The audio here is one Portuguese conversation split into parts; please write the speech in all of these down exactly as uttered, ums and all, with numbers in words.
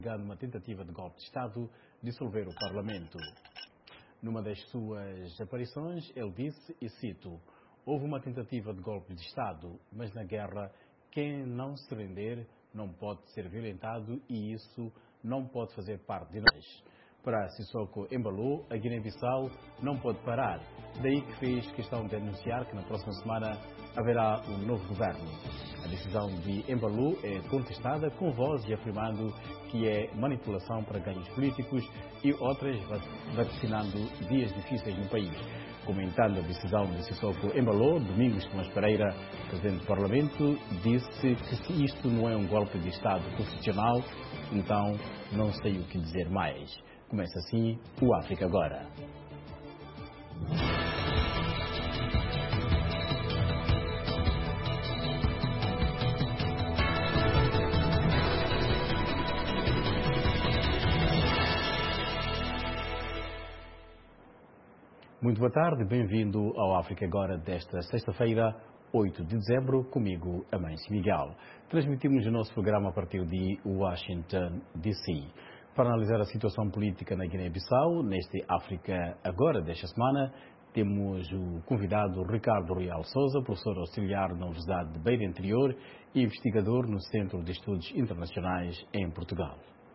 Numa tentativa de golpe de Estado, dissolver o Parlamento. Numa das suas aparições, ele disse, e cito, houve uma tentativa de golpe de Estado, mas na guerra, quem não se render não pode ser violentado e isso não pode fazer parte de nós. Para Sissoko Embalo, a Guiné-Bissau não pode parar. Daí que fez questão de anunciar que na próxima semana haverá um novo governo. A decisão de Embalo é contestada com voz e afirmando que é manipulação para ganhos políticos e outras vaticinando dias difíceis no país. Comentando a decisão de Sissoko Embalo, Domingos Tomás Pereira, presidente do Parlamento, disse que se isto não é um golpe de Estado constitucional, então não sei o que dizer mais. Começa assim o África Agora. Muito boa tarde, bem-vindo ao África Agora desta sexta-feira, oito de dezembro, comigo, Amâncio Miguel. Transmitimos o nosso programa a partir de Washington, D C Para analisar a situação política na Guiné-Bissau, neste África Agora desta semana, temos o convidado Ricardo Real Souza, professor auxiliar na Universidade de Beira Interior e investigador no Centro de Estudos Internacionais em Portugal.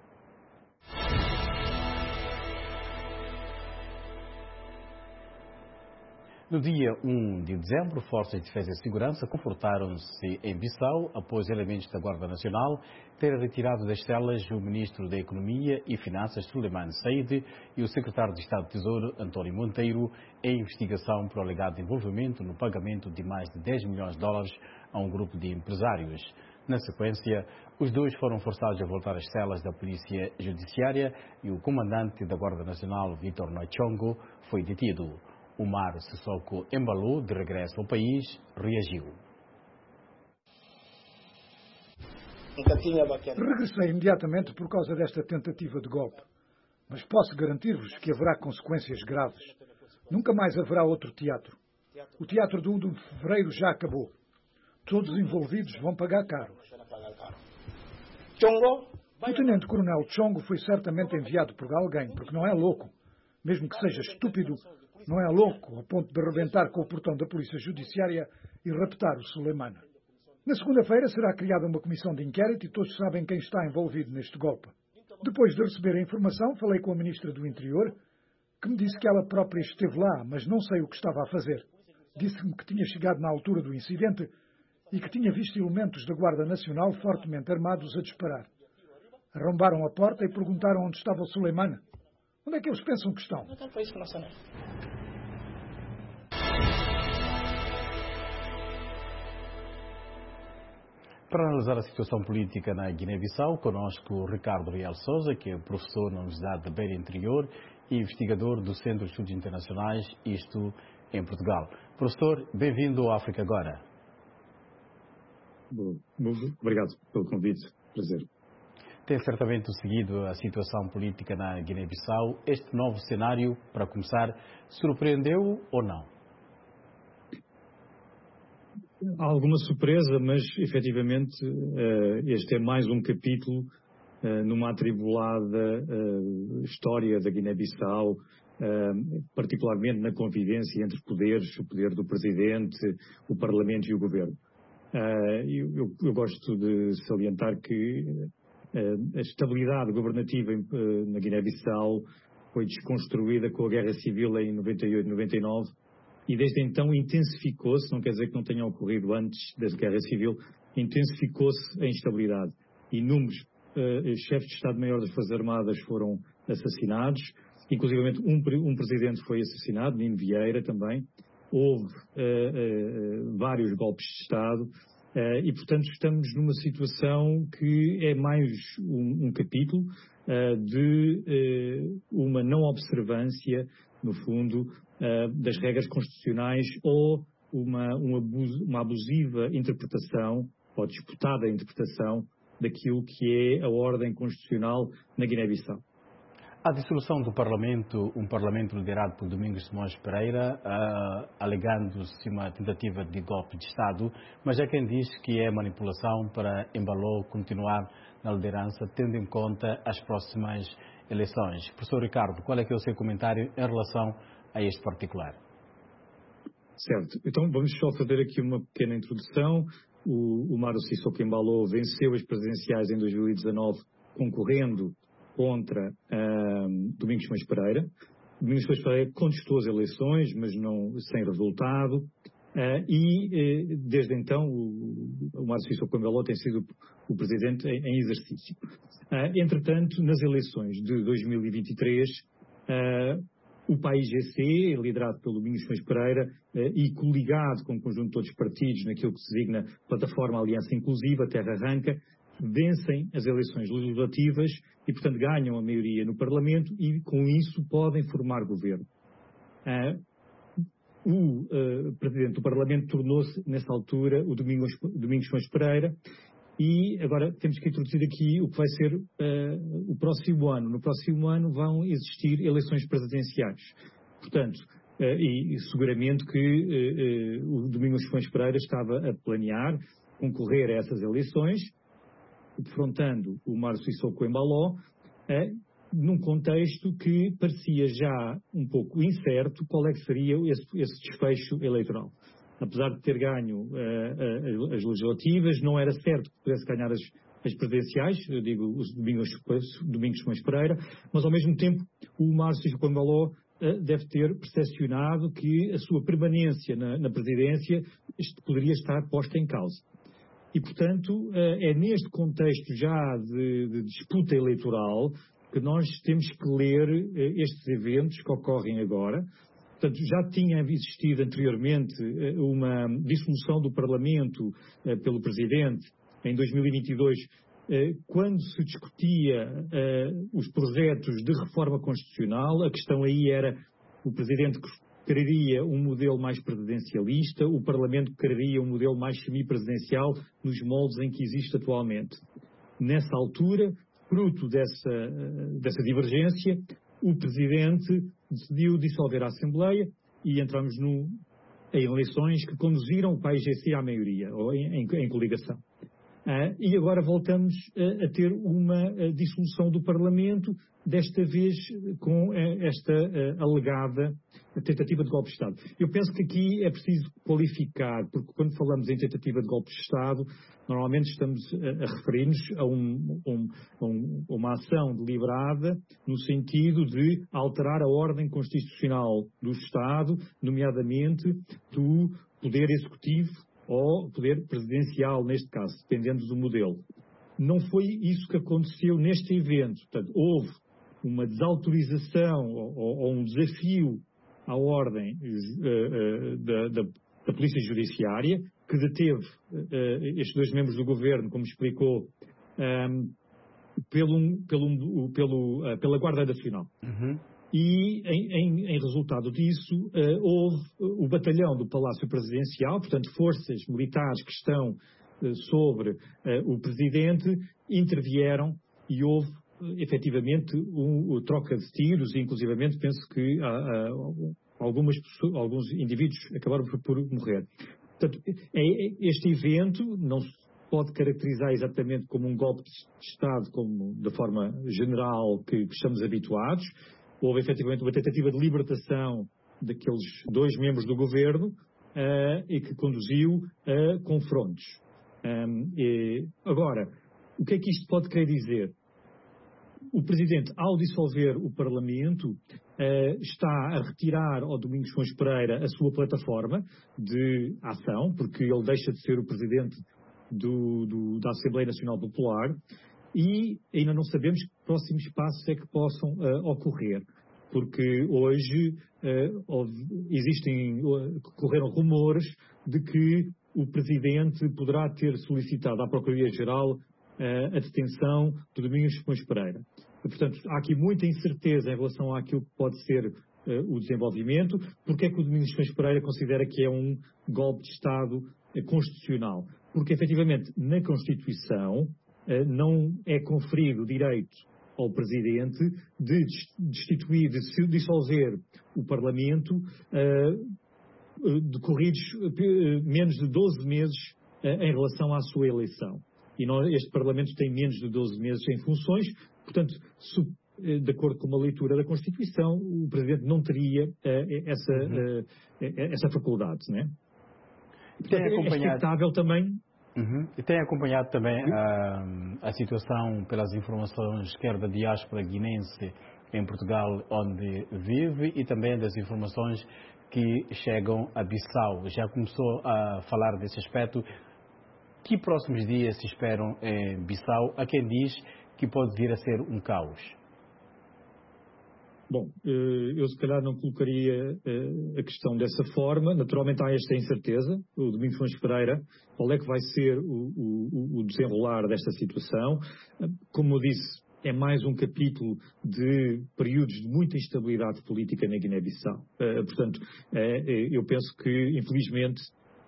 No dia um de dezembro, Forças de Defesa e Segurança confortaram-se em Bissau após elementos da Guarda Nacional terem retirado das celas o Ministro da Economia e Finanças, Suleiman Said, e o Secretário de Estado do Tesouro, António Monteiro, em investigação por alegado envolvimento no pagamento de mais de dez milhões de dólares a um grupo de empresários. Na sequência, os dois foram forçados a voltar às celas da Polícia Judiciária e o comandante da Guarda Nacional, Vitor Nochongo, foi detido. Omar Sissoko Embalo, de regresso ao país, reagiu. Regressei imediatamente por causa desta tentativa de golpe. Mas posso garantir-vos que haverá consequências graves. Nunca mais haverá outro teatro. O teatro do um de fevereiro já acabou. Todos os envolvidos vão pagar caro. O Tenente-Coronel Chongo foi certamente enviado por alguém, porque não é louco. Mesmo que seja estúpido, não é louco, ao ponto de rebentar com o portão da Polícia Judiciária e raptar o Suleimana. Na segunda-feira será criada uma comissão de inquérito e todos sabem quem está envolvido neste golpe. Depois de receber a informação, falei com a Ministra do Interior, que me disse que ela própria esteve lá, mas não sei o que estava a fazer. Disse-me que tinha chegado na altura do incidente e que tinha visto elementos da Guarda Nacional fortemente armados a disparar. Arrombaram a porta e perguntaram onde estava o Suleimana. Onde é que eles pensam que estão? Para analisar a situação política na Guiné-Bissau, conosco Ricardo Real Souza, que é professor na Universidade de Beira Interior e investigador do Centro de Estudos Internacionais, isto em Portugal. Professor, bem-vindo ao África Agora. Bom, obrigado pelo convite. Prazer. Tem certamente seguido a situação política na Guiné-Bissau. Este novo cenário, para começar, surpreendeu ou não? Há alguma surpresa, mas efetivamente este é mais um capítulo numa atribulada história da Guiné-Bissau, particularmente na convivência entre poderes, o poder do Presidente, o Parlamento e o Governo. Eu, eu, eu gosto de salientar que a estabilidade governativa na Guiné-Bissau foi desconstruída com a Guerra Civil em noventa e oito, noventa e nove e desde então intensificou-se, não quer dizer que não tenha ocorrido antes da Guerra Civil, intensificou-se a instabilidade. Inúmeros uh, chefes de Estado-Maior das Forças Armadas foram assassinados, inclusivamente um, um presidente foi assassinado, Nino Vieira também. Houve uh, uh, vários golpes de Estado. Uh, e, portanto, estamos numa situação que é mais um, um capítulo uh, de uh, uma não observância, no fundo, uh, das regras constitucionais ou uma, um abuso, uma abusiva interpretação ou disputada interpretação daquilo que é a ordem constitucional na Guiné-Bissau. A dissolução do Parlamento, um Parlamento liderado por Domingos Simões Pereira, uh, alegando-se uma tentativa de golpe de Estado, mas há quem diz que é manipulação para Embalo continuar na liderança, tendo em conta as próximas eleições. Professor Ricardo, qual é que é o seu comentário em relação a este particular? Certo. Então vamos só fazer aqui uma pequena introdução. O, o Mário Sissoko Embalo venceu as presidenciais em dois mil e dezanove, concorrendo contra uh, Domingos Simões Pereira. Domingos Simões Pereira contestou as eleições, mas não, sem resultado. Uh, e, uh, desde então, o, o Mário Sissoko Embalo tem sido o presidente em, em exercício. Uh, entretanto, nas eleições de dois mil e vinte e três, uh, o P A I G C, liderado pelo Domingos Simões Pereira uh, e coligado com um conjunto de outros partidos naquilo que se designa Plataforma Aliança Inclusiva, Terra Arranca, vencem as eleições legislativas e, portanto, ganham a maioria no Parlamento e, com isso, podem formar governo. Uh, o uh, Presidente do Parlamento tornou-se, nessa altura, o Domingos, Domingos Simões Pereira, e agora temos que introduzir aqui o que vai ser uh, o próximo ano. No próximo ano vão existir eleições presidenciais. Portanto, uh, e, e seguramente que uh, uh, o Domingos Simões Pereira estava a planear concorrer a essas eleições, defrontando o Mário Sissoko Embalo, eh, num contexto que parecia já um pouco incerto qual é que seria esse, esse desfecho eleitoral. Apesar de ter ganho eh, as legislativas, não era certo que pudesse ganhar as, as presidenciais, eu digo os Domingos, Domingos Simões Pereira, mas ao mesmo tempo o Mário Sissoko Embalo eh, deve ter percepcionado que a sua permanência na, na presidência poderia estar posta em causa. E, portanto, é neste contexto já de, de disputa eleitoral que nós temos que ler estes eventos que ocorrem agora. Portanto, já tinha existido anteriormente uma dissolução do Parlamento pelo Presidente em dois mil e vinte e dois, quando se discutia os projetos de reforma constitucional. A questão aí era o Presidente que quereria um modelo mais presidencialista, o Parlamento quereria um modelo mais semipresidencial nos moldes em que existe atualmente. Nessa altura, fruto dessa, dessa divergência, o Presidente decidiu dissolver a Assembleia e entramos no, em eleições que conduziram o P A I G C à maioria, ou em, em, em coligação. Uh, e agora voltamos uh, a ter uma uh, dissolução do Parlamento, desta vez com uh, esta uh, alegada tentativa de golpe de Estado. Eu penso que aqui é preciso qualificar, porque quando falamos em tentativa de golpe de Estado, normalmente estamos uh, a referir-nos a, um, um, um, uma ação deliberada no sentido de alterar a ordem constitucional do Estado, nomeadamente do Poder Executivo ou poder presidencial, neste caso, dependendo do modelo. Não foi isso que aconteceu neste evento. Portanto, houve uma desautorização ou, ou um desafio à ordem uh, uh, da, da, da Polícia Judiciária, que deteve uh, estes dois membros do governo, como explicou, um, pelo, pelo, pelo, uh, pela Guarda Nacional. Uhum. E, em, em, em resultado disso, uh, houve o batalhão do Palácio Presidencial, portanto, forças militares que estão uh, sobre uh, o Presidente, intervieram e houve, uh, efetivamente, um, um, troca de tiros, e, inclusivamente, penso que uh, uh, algumas pessoas, alguns indivíduos acabaram por, por morrer. Portanto, é, este evento não se pode caracterizar exatamente como um golpe de Estado, como da forma geral que, que estamos habituados. Houve efetivamente uma tentativa de libertação daqueles dois membros do governo uh, e que conduziu a confrontos. Um, e, agora, o que é que isto pode querer dizer? O Presidente, ao dissolver o Parlamento, uh, está a retirar ao Domingos Simões Pereira a sua plataforma de ação, porque ele deixa de ser o Presidente do, do, da Assembleia Nacional Popular. E ainda não sabemos que próximos passos é que possam uh, ocorrer, porque hoje uh, existem, uh, correram rumores de que o Presidente poderá ter solicitado à Procuradoria-Geral uh, a detenção de Domingos Simões Pereira. E, portanto, há aqui muita incerteza em relação àquilo que pode ser uh, o desenvolvimento. Porque é que o Domingos Simões Pereira considera que é um golpe de Estado uh, constitucional? Porque, efetivamente, na Constituição, não é conferido o direito ao Presidente de destituir, de dissolver o Parlamento uh, decorridos uh, menos de doze meses uh, em relação à sua eleição. E nós, este Parlamento tem menos de doze meses em funções, portanto, de acordo com uma leitura da Constituição, o Presidente não teria uh, essa, uhum. uh, essa faculdade, não é? Portanto, é expectável também. Uhum. E tem acompanhado também uh, a situação, pelas informações, quer da diáspora guinense em Portugal, onde vive, e também das informações que chegam a Bissau. Já começou a falar desse aspecto. Que próximos dias se esperam em Bissau? Há quem diz que pode vir a ser um caos. Bom, eu se calhar não colocaria a questão dessa forma. Naturalmente há esta incerteza. O Domingos Fons Pereira, qual é que vai ser o, o, o desenrolar desta situação? Como eu disse, é mais um capítulo de períodos de muita instabilidade política na Guiné-Bissau. Portanto, eu penso que, infelizmente,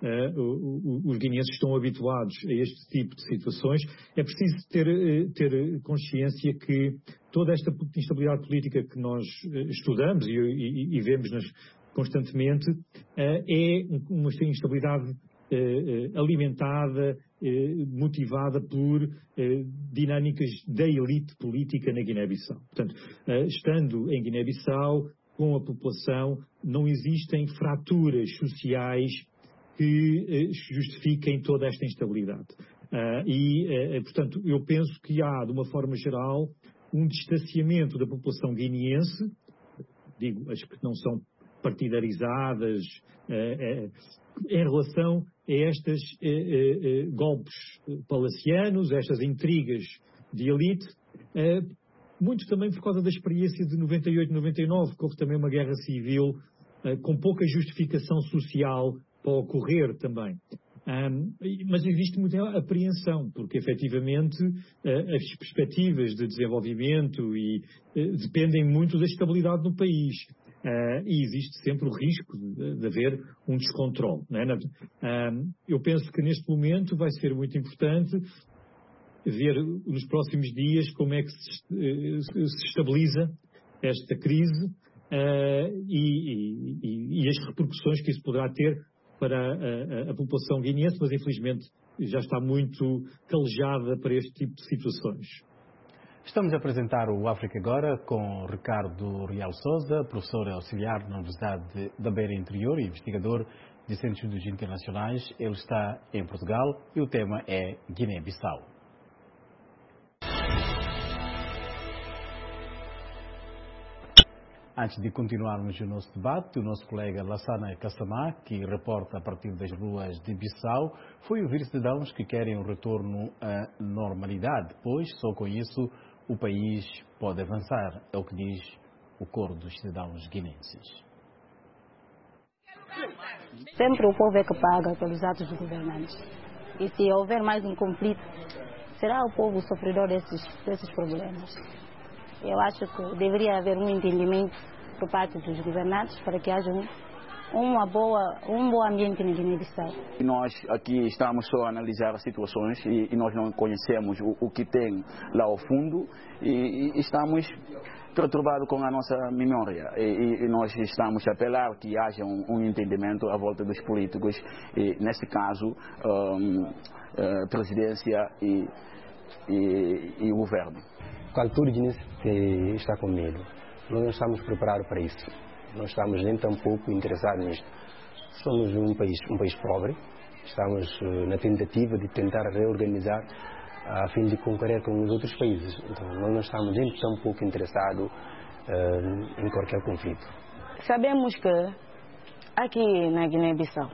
Uh, os guineenses estão habituados a este tipo de situações. É preciso ter, ter consciência que toda esta instabilidade política que nós estudamos e, e, e vemos nas, constantemente uh, é uma instabilidade uh, alimentada, uh, motivada por uh, dinâmicas da elite política na Guiné-Bissau. Portanto, uh, estando em Guiné-Bissau, com a população, não existem fraturas sociais que justifiquem toda esta instabilidade. Uh, e, uh, portanto, eu penso que há, de uma forma geral, um distanciamento da população guineense, digo, as que não são partidarizadas, uh, uh, em relação a estes uh, uh, uh, golpes palacianos, estas intrigas de elite, uh, muito também por causa da experiência de noventa e oito, noventa e nove, que houve também uma guerra civil uh, com pouca justificação social para ocorrer também. Um, mas existe muita apreensão, porque efetivamente uh, as perspectivas de desenvolvimento e, uh, dependem muito da estabilidade no país. Uh, e existe sempre o risco de, de haver um descontrole. Não é? um, eu penso que neste momento vai ser muito importante ver nos próximos dias como é que se, uh, se estabiliza esta crise uh, e, e, e as repercussões que isso poderá ter para a, a, a população guineense, mas infelizmente já está muito calejada para este tipo de situações. Estamos a apresentar o África Agora com Ricardo Real Sousa, professor auxiliar na Universidade da Beira Interior e investigador de Centros de Estudos Internacionais. Ele está em Portugal e o tema é Guiné-Bissau. Antes de continuarmos o nosso debate, o nosso colega Lassana Kassamá, que reporta a partir das ruas de Bissau, foi ouvir cidadãos que querem um retorno à normalidade, pois só com isso o país pode avançar, é o que diz o coro dos cidadãos guinenses. Sempre o povo é que paga pelos atos dos governantes. E se houver mais um conflito, será o povo o sofredor desses, desses problemas. Eu acho que deveria haver um entendimento por parte dos governantes para que haja um, uma boa, um bom ambiente na Guiné-Bissau. Nós aqui estamos só a analisar as situações e, e nós não conhecemos o, o que tem lá ao fundo e, e estamos perturbados com a nossa memória. E, e nós estamos a apelar que haja um, um entendimento à volta dos políticos, e, neste caso, um, a presidência e, e, e o governo. A cultura guinense está com medo. Nós não estamos preparados para isso. Não estamos nem tão pouco interessados nisto. Somos um país, um país pobre. Estamos na tentativa de tentar reorganizar a fim de concorrer com os outros países. Então, nós não estamos nem tão pouco interessados uh, em qualquer conflito. Sabemos que aqui na Guiné-Bissau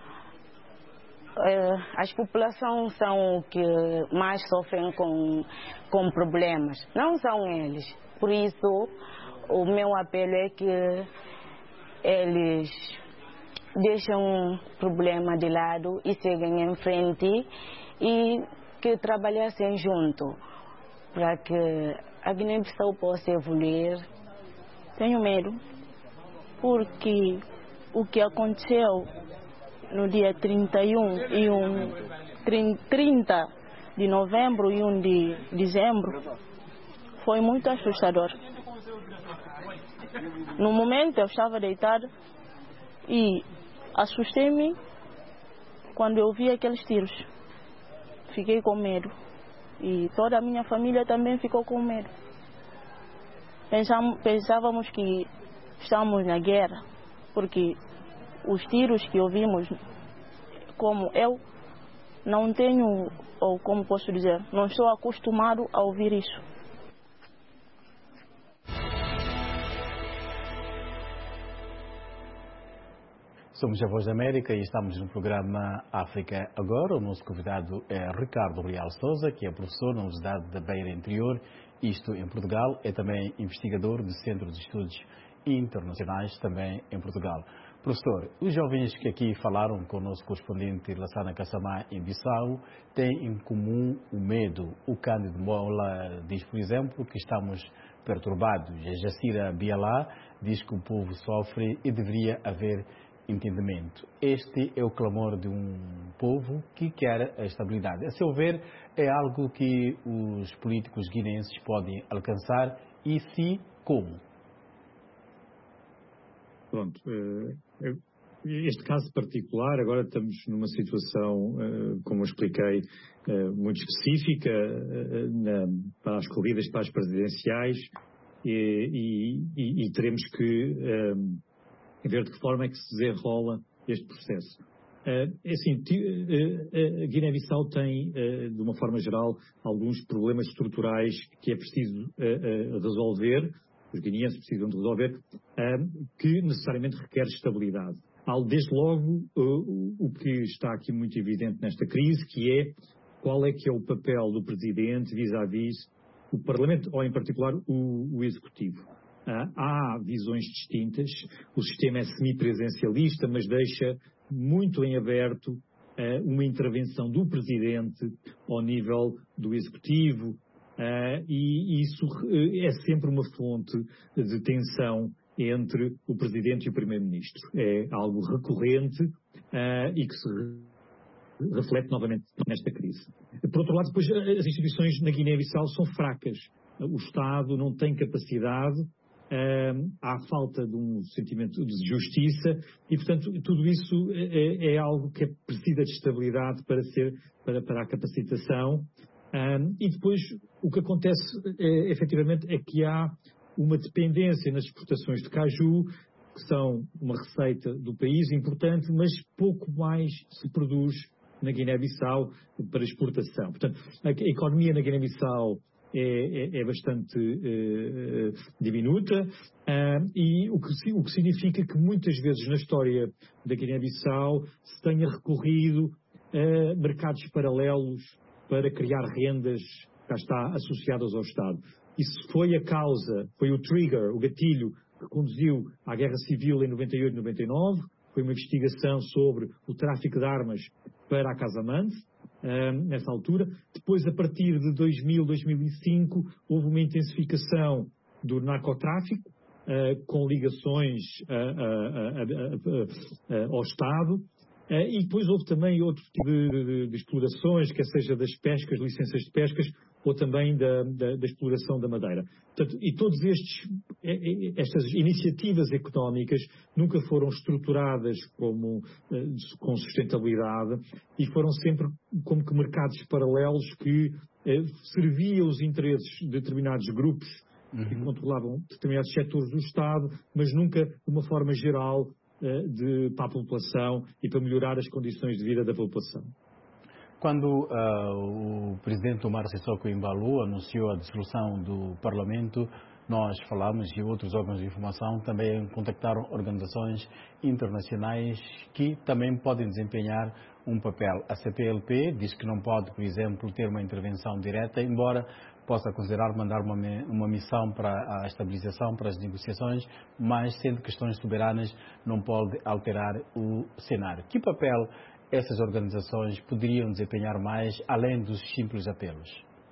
as populações são os que mais sofrem com, com problemas. Não são eles. Por isso, o meu apelo é que eles deixem o problema de lado e seguem em frente e que trabalhassem junto para que a Guiné-Bissau possa evoluir. Tenho medo, porque o que aconteceu no dia trinta e um e um, trinta de novembro e um de dezembro foi muito assustador. No momento eu estava deitada e assustei-me quando eu vi aqueles tiros. Fiquei com medo. E toda a minha família também ficou com medo. Pensamos, pensávamos que estamos na guerra, porque os tiros que ouvimos, como eu não tenho, ou como posso dizer, não estou acostumado a ouvir isso. Somos a Voz da América e estamos no programa África Agora. O nosso convidado é Ricardo Real Sousa, que é professor na Universidade da Beira Interior, isto em Portugal. É também investigador do Centro de Estudos Internacionais, também em Portugal. Professor, os jovens que aqui falaram com o nosso correspondente Lassana Kassamá em Bissau têm em comum o medo. O Cândido Mola diz, por exemplo, que estamos perturbados. A Jacira Bialá diz que o povo sofre e deveria haver entendimento. Este é o clamor de um povo que quer a estabilidade. A seu ver, é algo que os políticos guineenses podem alcançar e se como? Pronto. Este caso particular, agora estamos numa situação, como eu expliquei, muito específica para as corridas para as presidenciais e, e, e teremos que ver de que forma é que se desenrola este processo. É assim, a Guiné-Bissau tem, de uma forma geral, alguns problemas estruturais que é preciso resolver, os guineenses precisam de resolver, que necessariamente requer estabilidade. Desde logo, o que está aqui muito evidente nesta crise, que é qual é que é o papel do Presidente vis-à-vis o Parlamento, ou em particular o, o Executivo. Uh, há visões distintas, o sistema é semipresencialista, mas deixa muito em aberto uh, uma intervenção do Presidente ao nível do Executivo, uh, e isso uh, é sempre uma fonte de tensão entre o Presidente e o Primeiro-Ministro. É algo recorrente uh, e que se reflete novamente nesta crise. Por outro lado, depois, as instituições na Guiné-Bissau são fracas. O Estado não tem capacidade, Uh, há falta de um sentimento de justiça e, portanto, tudo isso é, é algo que precisa de estabilidade para, ser, para, para a capacitação. Uh, e depois o que acontece é, efetivamente é que há uma dependência nas exportações de caju, que são uma receita do país importante, mas pouco mais se produz na Guiné-Bissau para exportação. Portanto, a, a economia na Guiné-Bissau É, é, é bastante uh, diminuta uh, e o que, o que significa que muitas vezes na história da Guiné-Bissau se tenha recorrido a mercados paralelos para criar rendas, cá está, associadas ao Estado. Isso foi a causa, foi o trigger, o gatilho que conduziu à Guerra Civil em noventa e oito, noventa e nove, foi uma investigação sobre o tráfico de armas para a Casamance, Uh, nessa altura. Depois, a partir de dois mil, dois mil e cinco, houve uma intensificação do narcotráfico, uh, com ligações uh, uh, uh, uh, uh, ao Estado, uh, e depois houve também outro tipo de, de, de explorações, quer seja das pescas, licenças de pescas, ou também da, da, da exploração da madeira. Portanto, e todas estas iniciativas económicas nunca foram estruturadas como, com sustentabilidade e foram sempre como que mercados paralelos que eh, serviam os interesses de determinados grupos uhum. que controlavam determinados setores do Estado, mas nunca de uma forma geral eh, de, para a população e para melhorar as condições de vida da população. Quando uh, o presidente Omar Sissoko Embaló anunciou a dissolução do Parlamento, nós falamos e outros órgãos de informação também contactaram organizações internacionais que também podem desempenhar um papel. A C P L P diz que não pode, por exemplo, ter uma intervenção direta, embora possa considerar mandar uma, uma missão para a estabilização, para as negociações, mas sendo questões soberanas não pode alterar o cenário. Que papel essas organizações poderiam desempenhar mais, além dos simples apelos?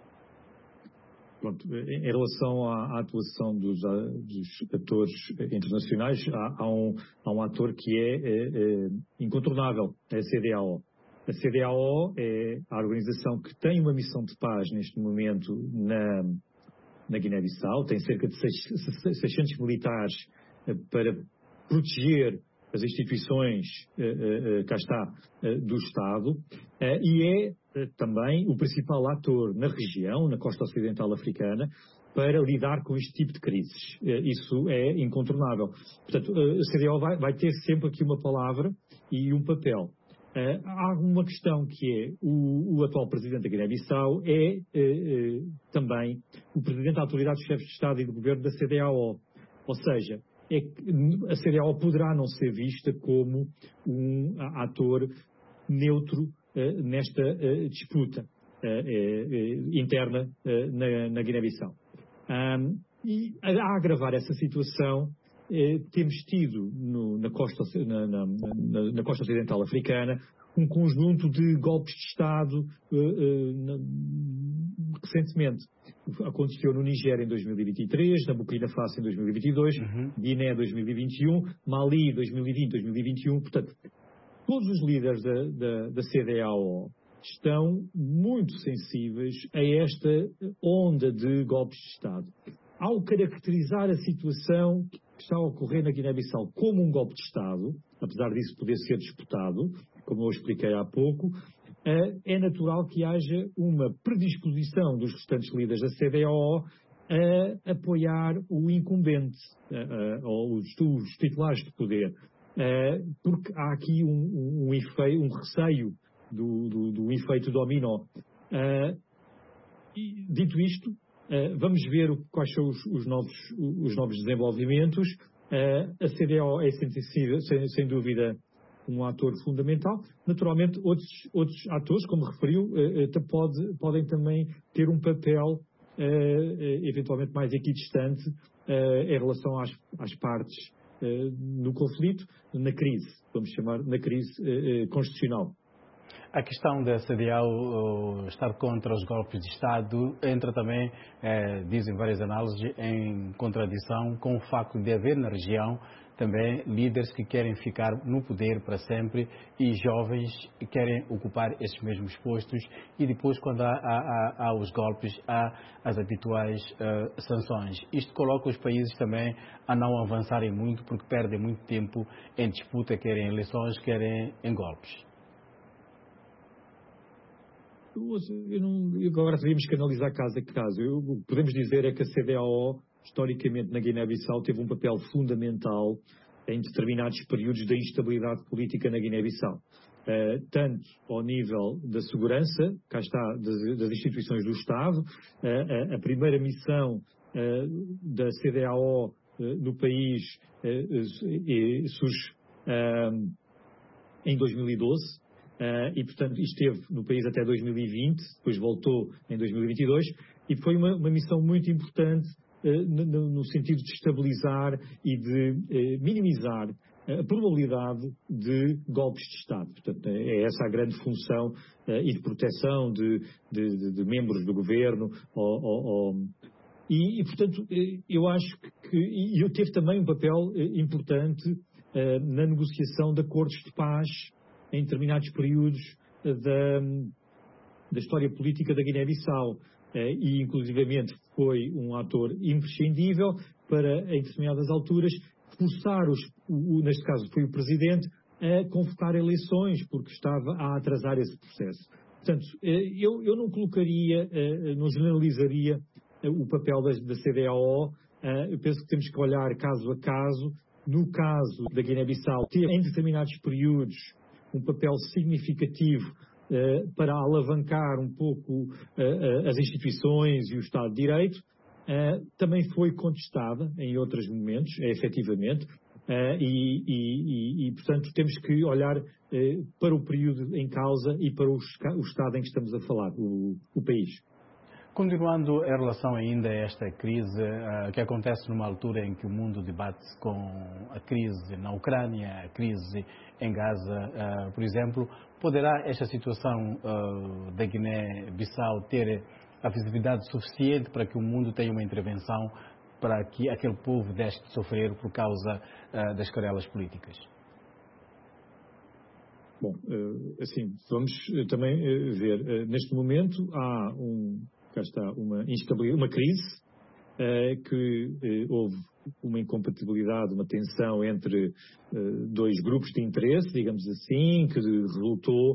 Pronto, em relação à, à atuação dos, dos atores internacionais, há, há, um, há um ator que é, é, é incontornável, é a C D A O. A C D A O é a organização que tem uma missão de paz neste momento na, na Guiné-Bissau, tem cerca de seiscentos militares para proteger as instituições, cá está, do Estado, e é também o principal ator na região, na costa ocidental africana, para lidar com este tipo de crises. Isso é incontornável. Portanto, a C D A O vai, vai ter sempre aqui uma palavra e um papel. Há uma questão que é, o, o atual Presidente da Guiné-Bissau é também o Presidente da Autoridade dos Chefes de Estado e de Governo da C D A O. Ou seja, é que a C D A O poderá não ser vista como um ator neutro uh, nesta uh, disputa uh, uh, interna uh, na, na Guiné-Bissau. Um, e a agravar essa situação, uh, temos tido no, na, costa, na, na, na, na costa ocidental africana um conjunto de golpes de Estado uh, uh, na, recentemente. Aconteceu no Nigéria em dois mil e vinte e três, na Burkina Faso em dois mil e vinte e dois, uhum. Guiné dois mil e vinte e um, Mali dois mil e vinte, dois mil e vinte e um. Portanto, todos os líderes da, da, da C D A O estão muito sensíveis a esta onda de golpes de Estado. Ao caracterizar a situação que está a ocorrer na Guiné-Bissau como um golpe de Estado, apesar disso poder ser disputado, como eu expliquei há pouco, é natural que haja uma predisposição dos restantes líderes da C D A O a apoiar o incumbente, ou os, os titulares de poder, porque há aqui um, um, um, efeito, um receio do, do, do efeito dominó. E, dito isto, vamos ver quais são os, os, novos, os novos desenvolvimentos. A C D A O é, sem, sem dúvida, um ator fundamental. Naturalmente, outros, outros atores, como referiu, pode, podem também ter um papel eventualmente mais equidistante em relação às, às partes no conflito, na crise, vamos chamar, na crise constitucional. A questão da C D A O estar contra os golpes de Estado entra também, eh, dizem várias análises, em contradição com o facto de haver na região também líderes que querem ficar no poder para sempre e jovens que querem ocupar esses mesmos postos, e depois, quando há, há, há os golpes, há as habituais uh, sanções. Isto coloca os países também a não avançarem muito, porque perdem muito tempo em disputa, querem eleições, querem em golpes. Eu não, agora teríamos que analisar caso a caso. Eu, o que podemos dizer é que a C D A O, historicamente na Guiné-Bissau, teve um papel fundamental em determinados períodos da instabilidade política na Guiné-Bissau. Uh, tanto ao nível da segurança, cá está, das, das instituições do Estado, uh, a, a primeira missão uh, da C D A O uh, no país uh, surge uh, em dois mil e doze, Uh, e, portanto, esteve no país até dois mil e vinte, depois voltou em dois mil e vinte e dois, e foi uma, uma missão muito importante uh, no, no sentido de estabilizar e de uh, minimizar a probabilidade de golpes de Estado. Portanto, é essa a grande função uh, e de proteção de, de, de, de membros do governo. Ou, ou, ou, e, e, portanto, eu acho que e eu teve também um papel uh, importante uh, na negociação de acordos de paz em determinados períodos da, da história política da Guiné-Bissau, e inclusivamente foi um ator imprescindível para, em determinadas alturas, forçar, os, o, neste caso foi o Presidente, a convocar eleições, porque estava a atrasar esse processo. Portanto, eu, eu não colocaria, não generalizaria o papel da, da C D A O. Eu penso que temos que olhar caso a caso. No caso da Guiné-Bissau, ter em determinados períodos um papel significativo uh, para alavancar um pouco uh, uh, as instituições e o Estado de Direito, uh, também foi contestada em outros momentos, é, efetivamente, uh, e, e, e, portanto, temos que olhar uh, para o período em causa e para o, o Estado em que estamos a falar, o, o país. Continuando em relação ainda a esta crise uh, que acontece numa altura em que o mundo debate com a crise na Ucrânia, a crise em Gaza, uh, por exemplo, poderá esta situação uh, da Guiné-Bissau ter a visibilidade suficiente para que o mundo tenha uma intervenção para que aquele povo deixe de sofrer por causa uh, das querelas políticas? Bom, uh, assim, vamos uh, também uh, ver. Uh, neste momento há um... Cá está uma instabilidade, uma crise que houve uma incompatibilidade, uma tensão entre dois grupos de interesse, digamos assim, que resultou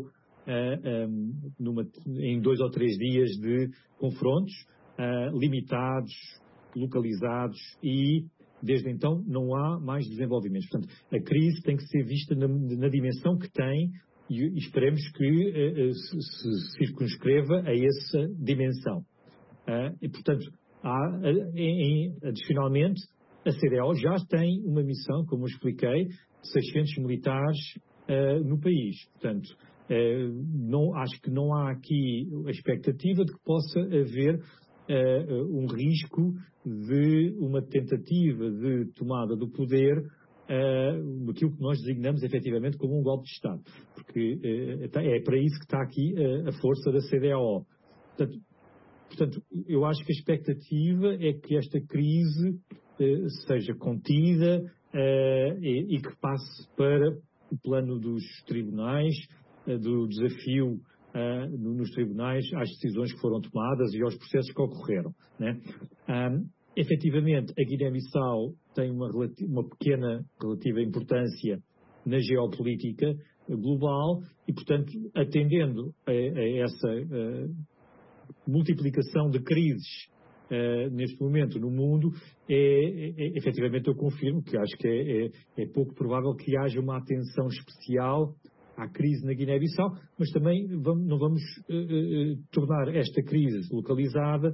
numa, em dois ou três dias de confrontos limitados, localizados e, desde então, não há mais desenvolvimentos. Portanto, a crise tem que ser vista na, na dimensão que tem e esperemos que se, se circunscreva a essa dimensão. E, portanto, há, em, adicionalmente, a C D A O já tem uma missão, como eu expliquei, de seiscentos militares uh, no país. Portanto, uh, não, acho que não há aqui a expectativa de que possa haver uh, um risco de uma tentativa de tomada do poder uh, daquilo que nós designamos efetivamente como um golpe de Estado. Porque uh, é para isso que está aqui uh, a força da C D A O. Portanto, portanto, eu acho que a expectativa é que esta crise seja contida uh, e, e que passe para o plano dos tribunais, uh, do desafio uh, nos tribunais às decisões que foram tomadas e aos processos que ocorreram. Né? Um, efetivamente, a Guiné-Bissau tem uma, uma pequena relativa importância na geopolítica global e, portanto, atendendo a, a essa uh, multiplicação de crises Uh, neste momento no mundo, é, é, efetivamente eu confirmo que acho que é, é, é pouco provável que haja uma atenção especial à crise na Guiné-Bissau, mas também vamos, não vamos uh, uh, tornar esta crise localizada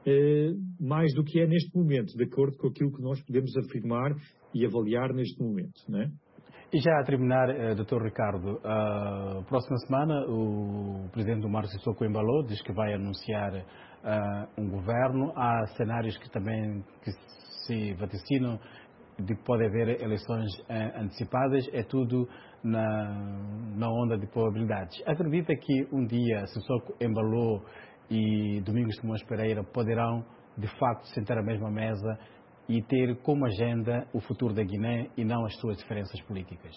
uh, mais do que é neste momento, de acordo com aquilo que nós podemos afirmar e avaliar neste momento, não é? E já a terminar, doutor Ricardo, a próxima semana o presidente do Umaro Sissoko Embalo diz que vai anunciar uh, um governo. Há cenários que também que se vaticinam de que pode haver eleições uh, antecipadas. É tudo na, na onda de probabilidades. Acredita que um dia Sissoko Embalo e Domingos Simões Pereira poderão de facto sentar à mesma mesa e ter como agenda o futuro da Guiné e não as suas diferenças políticas?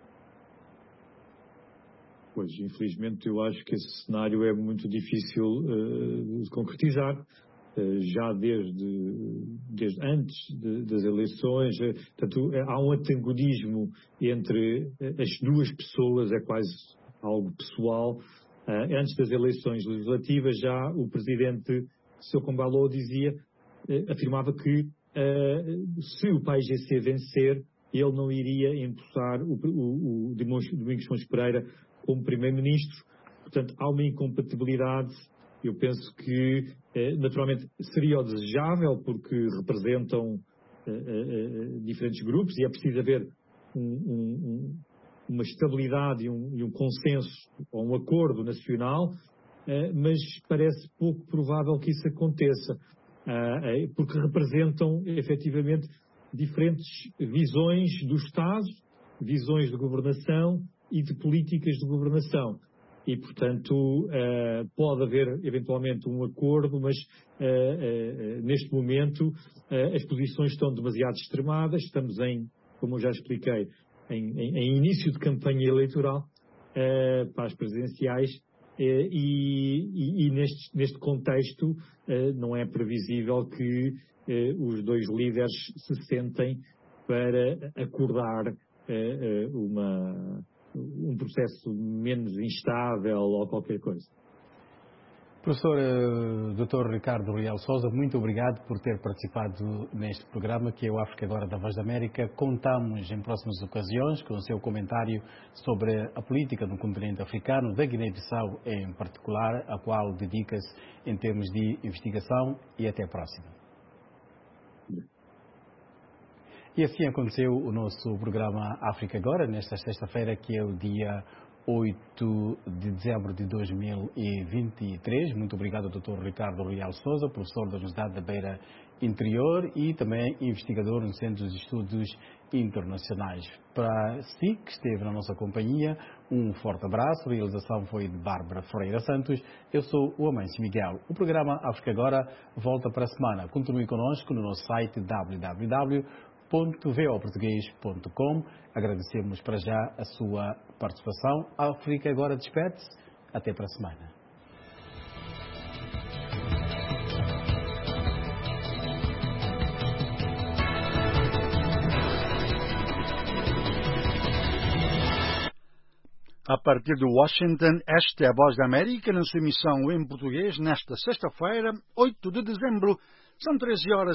Pois, infelizmente, eu acho que esse cenário é muito difícil uh, de concretizar. Uh, já desde, desde antes de, das eleições, uh, portanto, há um antagonismo entre as duas pessoas, é quase algo pessoal. Uh, antes das eleições legislativas, já o presidente Sissoko Embalo dizia, uh, afirmava que Uh, se o P A I G C vencer, ele não iria empossar o, o, o Domingos Simões Pereira como primeiro-ministro. Portanto, há uma incompatibilidade. Eu penso que, uh, naturalmente, seria o desejável, porque representam uh, uh, diferentes grupos e é preciso haver um, um, uma estabilidade e um, e um consenso ou um acordo nacional, uh, mas parece pouco provável que isso aconteça. Uh, porque representam efetivamente diferentes visões do Estado, visões de governação e de políticas de governação. E, portanto, uh, pode haver eventualmente um acordo, mas uh, uh, neste momento uh, as posições estão demasiado extremadas. Estamos em, como eu já expliquei, em, em, em início de campanha eleitoral uh, para as presidenciais. E, e, e neste, neste contexto não é previsível que os dois líderes se sentem para acordar uma, um processo menos instável ou qualquer coisa. Professor uh, doutor Ricardo Rial Sousa, muito obrigado por ter participado neste programa que é o África Agora da Voz da América. Contamos em próximas ocasiões com o seu comentário sobre a política no continente africano, da Guiné-Bissau em particular, a qual dedica-se em termos de investigação, e até a próxima. E assim aconteceu o nosso programa África Agora, nesta sexta-feira, que é o dia oito de dezembro de dois mil e vinte e três. Muito obrigado, doutor Ricardo Rial Sousa, professor da Universidade da Beira Interior e também investigador no Centro de Estudos Internacionais. Para si, que esteve na nossa companhia, um forte abraço. A realização foi de Bárbara Ferreira Santos. Eu sou o Amâncio Miguel. O programa África Agora volta para a semana. Continue conosco no nosso site w w w ponto v o português ponto com. Agradecemos para já a sua participação. A África Agora despede-se. Até para a semana. A partir de Washington, esta é a Voz da América, na sua emissão em português, nesta sexta-feira, oito de dezembro, são treze horas